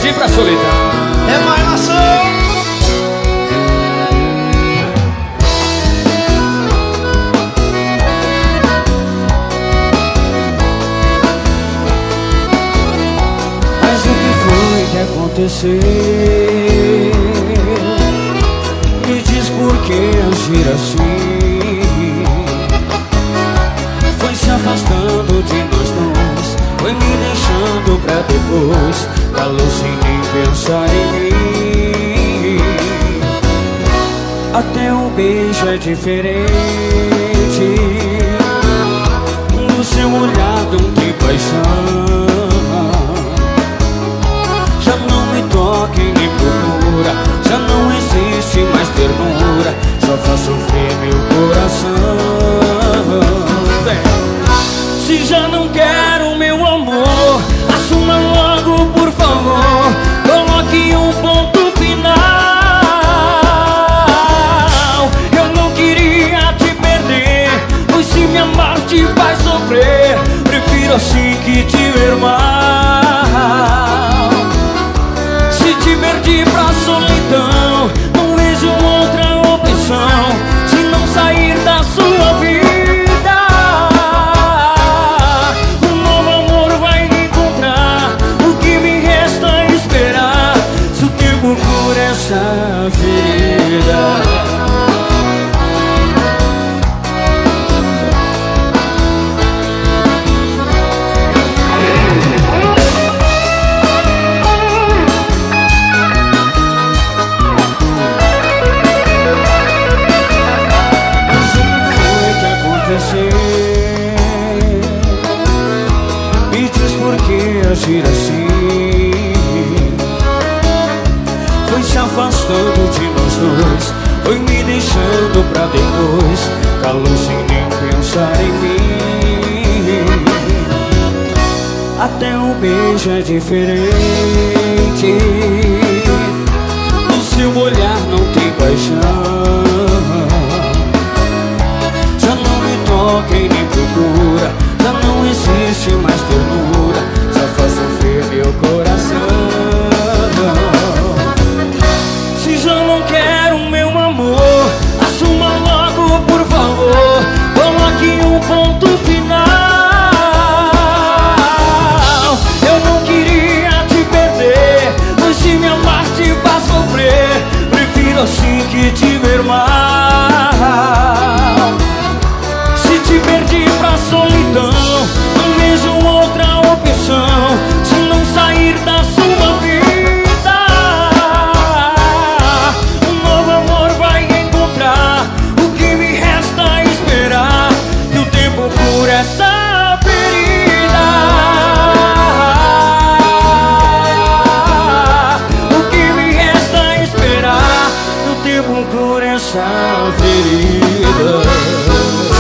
perdi pra solidão. É malhação. Mas o que foi que aconteceu? Me diz por que agir assim. Foi se afastando de nós dois, foi me deixando pra depois, calou sem nem pensar em mim. Até o beijo é diferente, no seu olhar não tem paixão. Já não me toca e nem procura, já não existe mais ternura, só faz sofrer meu coração. Se já não quero meu amor, assuma logo por favor, coloque um ponto final. Eu não queria te perder, pois se me amar te vai sofrer, prefiro assim que te ver mal. Se te perdi pra solidão, não vejo outra opção se não sair da sua vida. Um novo amor vai encontrar, o que me resta é esperar, se o tempo cura essa ferida. Me diz por que agir assim. Foi se afastando de nós dois, foi me deixando pra depois, calou sem nem pensar em mim. Até o beijo é diferente, no seu olhar não tem paixão. Já não me toca e nem procura, já não existe mais ternura, só faz sofrer meu coração. Se já não quero meu amor, assuma logo por favor, coloque um ponto final. Eu não queria te perder, pois se me amar te faz sofrer, prefiro assim que te ver mal. Se te perdi pra solidão, não vejo outra opção se não sair da sua vida. Um novo amor vai encontrar, o que me resta é esperar, que o tempo cura essa ferida. O que me resta é esperar, que o tempo cura essa ferida.